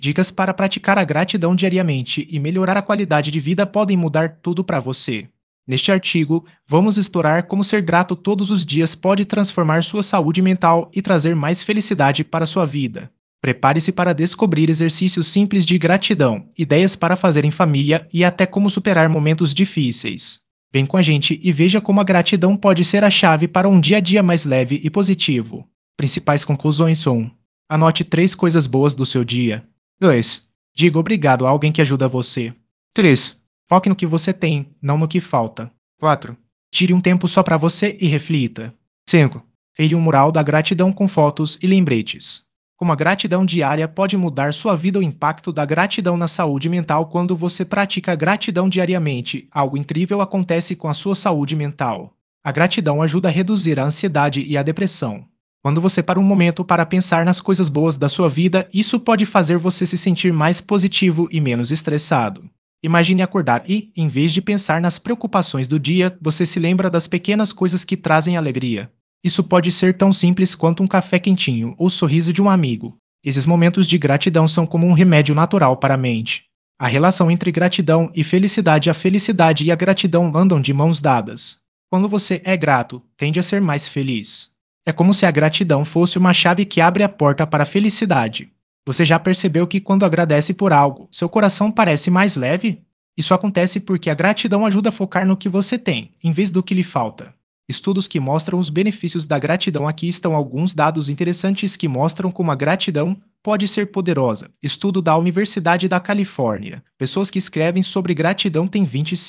Dicas para praticar a gratidão diariamente e melhorar a qualidade de vida podem mudar tudo para você. Neste artigo, vamos explorar como ser grato todos os dias pode transformar sua saúde mental e trazer mais felicidade para sua vida. Prepare-se para descobrir exercícios simples de gratidão, ideias para fazer em família e até como superar momentos difíceis. Vem com a gente e veja como a gratidão pode ser a chave para um dia a dia mais leve e positivo. Principais conclusões são: anote 3 coisas boas do seu dia. 2. Diga obrigado a alguém que ajuda você. 3. Foque no que você tem, não no que falta. 4. Tire um tempo só para você e reflita. 5. Crie um mural da gratidão com fotos e lembretes. Como a gratidão diária pode mudar sua vida. O impacto da gratidão na saúde mental. Quando você pratica gratidão diariamente, algo incrível acontece com a sua saúde mental. A gratidão ajuda a reduzir a ansiedade e a depressão. Quando você para um momento para pensar nas coisas boas da sua vida, isso pode fazer você se sentir mais positivo e menos estressado. Imagine acordar e, em vez de pensar nas preocupações do dia, você se lembra das pequenas coisas que trazem alegria. Isso pode ser tão simples quanto um café quentinho ou o sorriso de um amigo. Esses momentos de gratidão são como um remédio natural para a mente. A relação entre gratidão e felicidade. A felicidade e a gratidão andam de mãos dadas. Quando você é grato, tende a ser mais feliz. É como se a gratidão fosse uma chave que abre a porta para a felicidade. Você já percebeu que quando agradece por algo, seu coração parece mais leve? Isso acontece porque a gratidão ajuda a focar no que você tem, em vez do que lhe falta. Estudos que mostram os benefícios da gratidão. Aqui estão alguns dados interessantes que mostram como a gratidão pode ser poderosa. Estudo da Universidade da Califórnia. Pessoas que escrevem sobre gratidão têm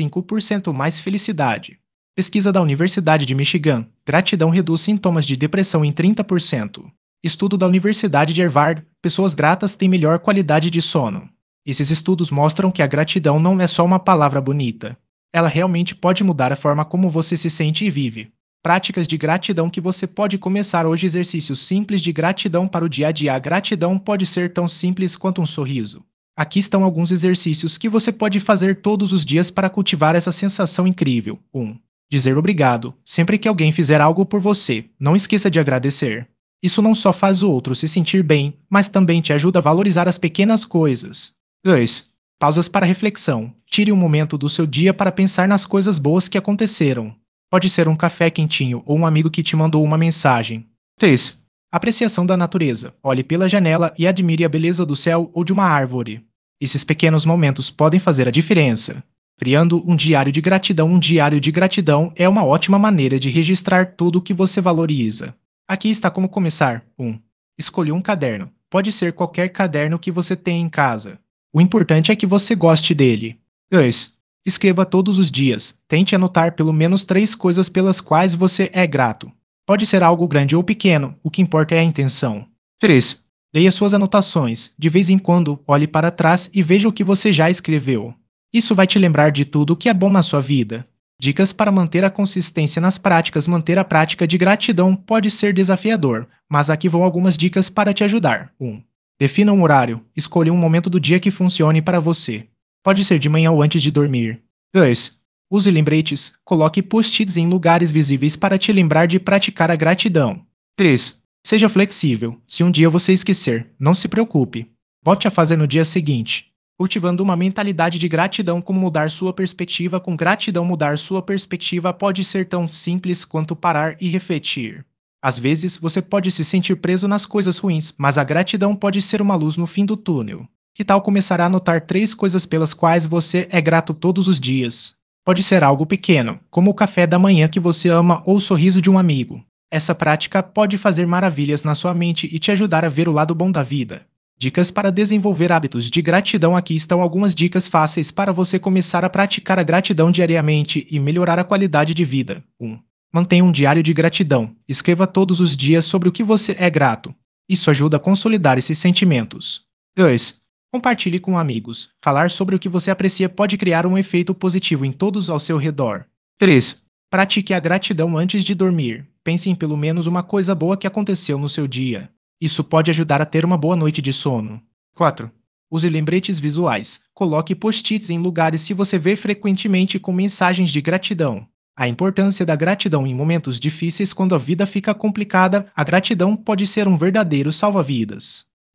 25% mais felicidade. Pesquisa da Universidade de Michigan. Gratidão reduz sintomas de depressão em 30%. Estudo da Universidade de Harvard. Pessoas gratas têm melhor qualidade de sono. Esses estudos mostram que a gratidão não é só uma palavra bonita. Ela realmente pode mudar a forma como você se sente e vive. Práticas de gratidão que você pode começar hoje. Exercícios simples de gratidão para o dia a dia. A gratidão pode ser tão simples quanto um sorriso. Aqui estão alguns exercícios que você pode fazer todos os dias para cultivar essa sensação incrível. 1. Dizer obrigado. Sempre que alguém fizer algo por você, não esqueça de agradecer. Isso não só faz o outro se sentir bem, mas também te ajuda a valorizar as pequenas coisas. 2. Pausas para reflexão. Tire um momento do seu dia para pensar nas coisas boas que aconteceram. Pode ser um café quentinho ou um amigo que te mandou uma mensagem. 3. Apreciação da natureza. Olhe pela janela e admire a beleza do céu ou de uma árvore. Esses pequenos momentos podem fazer a diferença. Criando um diário de gratidão. Um diário de gratidão é uma ótima maneira de registrar tudo o que você valoriza. Aqui está como começar. 1. Escolha um caderno. Pode ser qualquer caderno que você tenha em casa. O importante é que você goste dele. 2. Escreva todos os dias. Tente anotar pelo menos 3 coisas pelas quais você é grato. Pode ser algo grande ou pequeno, o que importa é a intenção. 3. Leia suas anotações. De vez em quando, olhe para trás e veja o que você já escreveu. Isso vai te lembrar de tudo o que é bom na sua vida. Dicas para manter a consistência nas práticas. Manter a prática de gratidão pode ser desafiador, mas aqui vão algumas dicas para te ajudar. 1. Defina um horário. Escolha um momento do dia que funcione para você. Pode ser de manhã ou antes de dormir. 2. Use lembretes. Coloque post-its em lugares visíveis para te lembrar de praticar a gratidão. 3. Seja flexível. Se um dia você esquecer, não se preocupe. Volte a fazer no dia seguinte. Cultivando uma mentalidade de gratidão. Como mudar sua perspectiva. Com gratidão, mudar sua perspectiva pode ser tão simples quanto parar e refletir. Às vezes, você pode se sentir preso nas coisas ruins, mas a gratidão pode ser uma luz no fim do túnel. Que tal começar a anotar 3 coisas pelas quais você é grato todos os dias? Pode ser algo pequeno, como o café da manhã que você ama ou o sorriso de um amigo. Essa prática pode fazer maravilhas na sua mente e te ajudar a ver o lado bom da vida. Dicas para desenvolver hábitos de gratidão. Aqui estão algumas dicas fáceis para você começar a praticar a gratidão diariamente e melhorar a qualidade de vida. 1. Mantenha um diário de gratidão. Escreva todos os dias sobre o que você é grato. Isso ajuda a consolidar esses sentimentos. 2. Compartilhe com amigos. Falar sobre o que você aprecia pode criar um efeito positivo em todos ao seu redor. 3. Pratique a gratidão antes de dormir. Pense em pelo menos uma coisa boa que aconteceu no seu dia. Isso pode ajudar a ter uma boa noite de sono. 4. Use lembretes visuais. Coloque post-its em lugares que você vê frequentemente com mensagens de gratidão. A importância da gratidão em momentos difíceis. Quando a vida fica complicada, a gratidão pode ser um verdadeiro salva-vidas.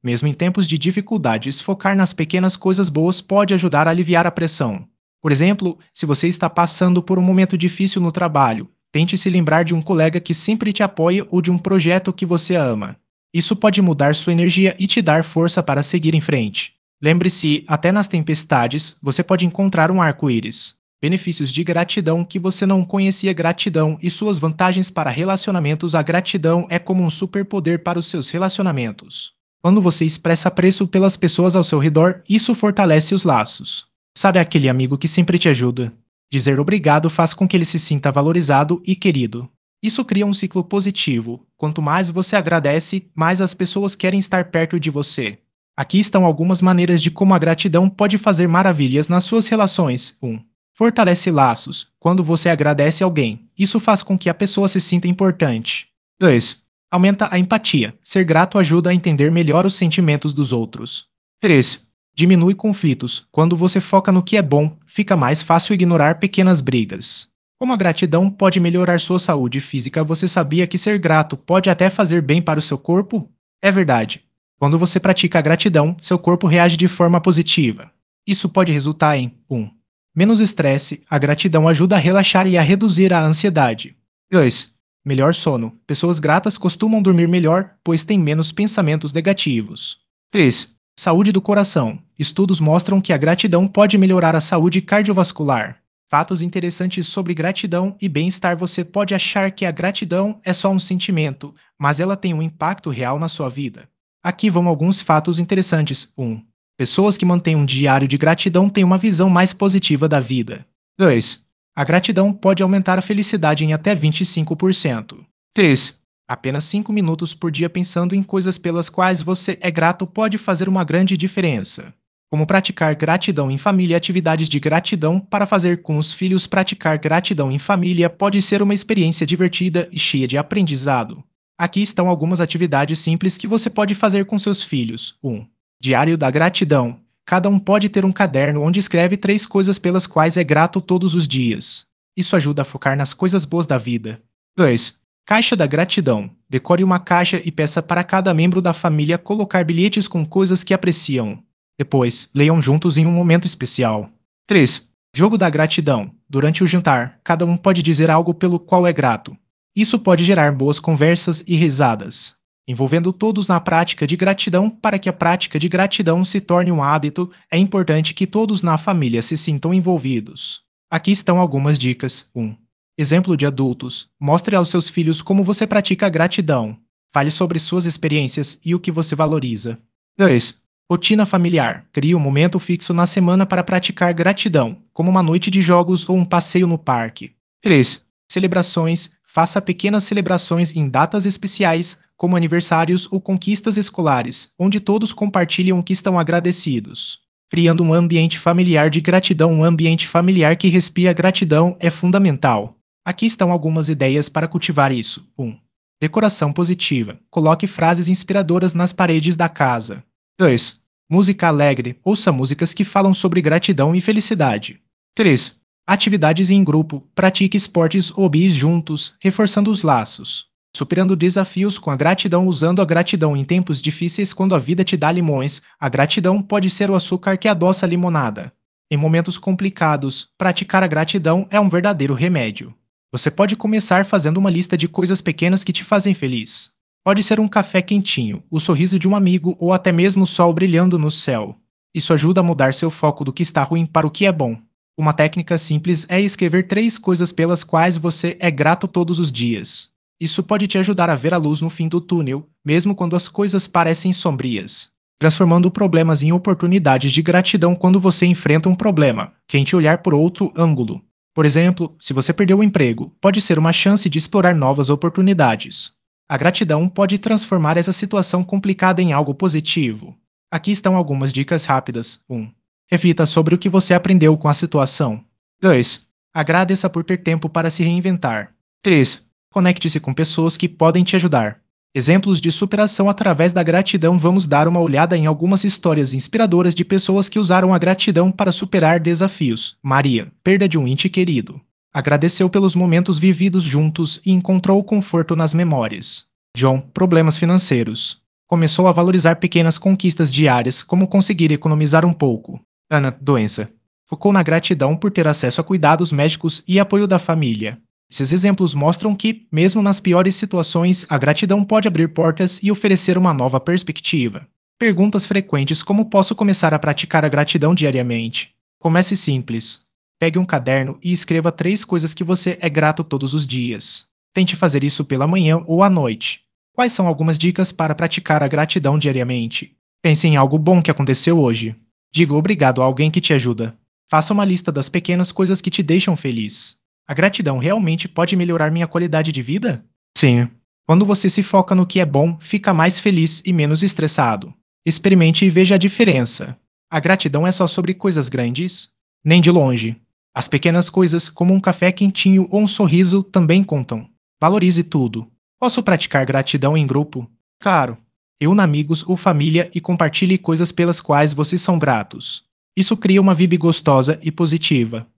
Mesmo em tempos de dificuldades, focar nas pequenas coisas boas pode ajudar a aliviar a pressão. Por exemplo, se você está passando por um momento difícil no trabalho, tente se lembrar de um colega que sempre te apoia ou de um projeto que você ama. Isso pode mudar sua energia e te dar força para seguir em frente. Lembre-se, até nas tempestades, você pode encontrar um arco-íris. Benefícios de gratidão que você não conhecia. Gratidão e suas vantagens para relacionamentos. A gratidão é como um superpoder para os seus relacionamentos. Quando você expressa apreço pelas pessoas ao seu redor, isso fortalece os laços. Sabe aquele amigo que sempre te ajuda? Dizer obrigado faz com que ele se sinta valorizado e querido. Isso cria um ciclo positivo. Quanto mais você agradece, mais as pessoas querem estar perto de você. Aqui estão algumas maneiras de como a gratidão pode fazer maravilhas nas suas relações. 1. Fortalece laços. Quando você agradece alguém, isso faz com que a pessoa se sinta importante. 2. Aumenta a empatia. Ser grato ajuda a entender melhor os sentimentos dos outros. 3. Diminui conflitos. Quando você foca no que é bom, fica mais fácil ignorar pequenas brigas. Como a gratidão pode melhorar sua saúde física, você sabia que ser grato pode até fazer bem para o seu corpo? É verdade. Quando você pratica a gratidão, seu corpo reage de forma positiva. Isso pode resultar em 1. Menos estresse. A gratidão ajuda a relaxar e a reduzir a ansiedade. 2. Melhor sono. Pessoas gratas costumam dormir melhor, pois têm menos pensamentos negativos. 3. Saúde do coração. Estudos mostram que a gratidão pode melhorar a saúde cardiovascular. Fatos interessantes sobre gratidão e bem-estar. Você pode achar que a gratidão é só um sentimento, mas ela tem um impacto real na sua vida. Aqui vão alguns fatos interessantes. 1. Pessoas que mantêm um diário de gratidão têm uma visão mais positiva da vida. 2. A gratidão pode aumentar a felicidade em até 25%. 3. Apenas 5 minutos por dia pensando em coisas pelas quais você é grato pode fazer uma grande diferença. Como praticar gratidão em família. Atividades de gratidão para fazer com os filhos. Praticar gratidão em família pode ser uma experiência divertida e cheia de aprendizado. Aqui estão algumas atividades simples que você pode fazer com seus filhos. 1. Diário da gratidão. Cada um pode ter um caderno onde escreve 3 coisas pelas quais é grato todos os dias. Isso ajuda a focar nas coisas boas da vida. 2. Caixa da gratidão. Decore uma caixa e peça para cada membro da família colocar bilhetes com coisas que apreciam. Depois, leiam juntos em um momento especial. 3. Jogo da gratidão. Durante o jantar, cada um pode dizer algo pelo qual é grato. Isso pode gerar boas conversas e risadas, envolvendo todos na prática de gratidão. Para que a prática de gratidão se torne um hábito, é importante que todos na família se sintam envolvidos. Aqui estão algumas dicas. 1. Exemplo de adultos. Mostre aos seus filhos como você pratica a gratidão. Fale sobre suas experiências e o que você valoriza. 2. Rotina familiar. Crie um momento fixo na semana para praticar gratidão, como uma noite de jogos ou um passeio no parque. 3. Celebrações. Faça pequenas celebrações em datas especiais, como aniversários ou conquistas escolares, onde todos compartilham o que estão agradecidos. Criando um ambiente familiar de gratidão. Um ambiente familiar que respira gratidão é fundamental. Aqui estão algumas ideias para cultivar isso. 1. Decoração positiva. Coloque frases inspiradoras nas paredes da casa. 2. Música alegre. Ouça músicas que falam sobre gratidão e felicidade. 3. Atividades em grupo. Pratique esportes ou hobbies juntos, reforçando os laços. Superando desafios com a gratidão. Usando a gratidão em tempos difíceis. Quando a vida te dá limões, a gratidão pode ser o açúcar que adoça a limonada. Em momentos complicados, praticar a gratidão é um verdadeiro remédio. Você pode começar fazendo uma lista de coisas pequenas que te fazem feliz. Pode ser um café quentinho, o sorriso de um amigo ou até mesmo o sol brilhando no céu. Isso ajuda a mudar seu foco do que está ruim para o que é bom. Uma técnica simples é escrever 3 coisas pelas quais você é grato todos os dias. Isso pode te ajudar a ver a luz no fim do túnel, mesmo quando as coisas parecem sombrias. Transformando problemas em oportunidades de gratidão. Quando você enfrenta um problema, tente olhar por outro ângulo. Por exemplo, se você perdeu o emprego, pode ser uma chance de explorar novas oportunidades. A gratidão pode transformar essa situação complicada em algo positivo. Aqui estão algumas dicas rápidas. 1. Reflita sobre o que você aprendeu com a situação. 2. Agradeça por ter tempo para se reinventar. 3. Conecte-se com pessoas que podem te ajudar. Exemplos de superação através da gratidão. Vamos dar uma olhada em algumas histórias inspiradoras de pessoas que usaram a gratidão para superar desafios. Maria, perda de um ente querido. Agradeceu pelos momentos vividos juntos e encontrou conforto nas memórias. John, problemas financeiros. Começou a valorizar pequenas conquistas diárias, como conseguir economizar um pouco. Ana, doença. Focou na gratidão por ter acesso a cuidados médicos e apoio da família. Esses exemplos mostram que, mesmo nas piores situações, a gratidão pode abrir portas e oferecer uma nova perspectiva. Perguntas frequentes: como posso começar a praticar a gratidão diariamente? Comece simples. Pegue um caderno e escreva 3 coisas que você é grato todos os dias. Tente fazer isso pela manhã ou à noite. Quais são algumas dicas para praticar a gratidão diariamente? Pense em algo bom que aconteceu hoje. Diga obrigado a alguém que te ajuda. Faça uma lista das pequenas coisas que te deixam feliz. A gratidão realmente pode melhorar minha qualidade de vida? Sim. Quando você se foca no que é bom, fica mais feliz e menos estressado. Experimente e veja a diferença. A gratidão é só sobre coisas grandes? Nem de longe. As pequenas coisas, como um café quentinho ou um sorriso, também contam. Valorize tudo. Posso praticar gratidão em grupo? Claro. Reúna amigos ou família e compartilhe coisas pelas quais vocês são gratos. Isso cria uma vibe gostosa e positiva.